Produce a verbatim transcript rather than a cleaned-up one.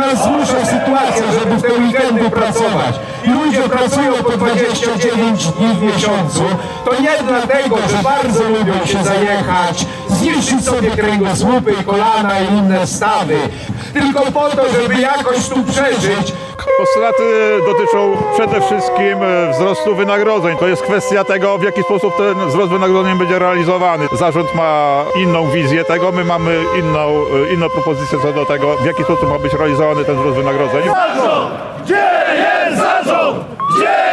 nas zmusza sytuacja, żeby w te weekendy pracować. I ludzie pracują po dwadzieścia dziewięć dni w miesiącu. To nie dlatego, że bardzo lubią się zajechać, zniszczyć sobie kręgosłupy i kolana i inne stawy, tylko po to, żeby jakoś tu przeżyć. Postulaty dotyczą przede wszystkim wzrostu wynagrodzeń. To jest kwestia tego, w jaki sposób ten wzrost wynagrodzeń będzie realizowany. Zarząd ma inną wizję tego, my mamy inną, inną propozycję co do tego, w jaki sposób ma być realizowany ten wzrost wynagrodzeń. Zarząd! Gdzie jest zarząd? Gdzie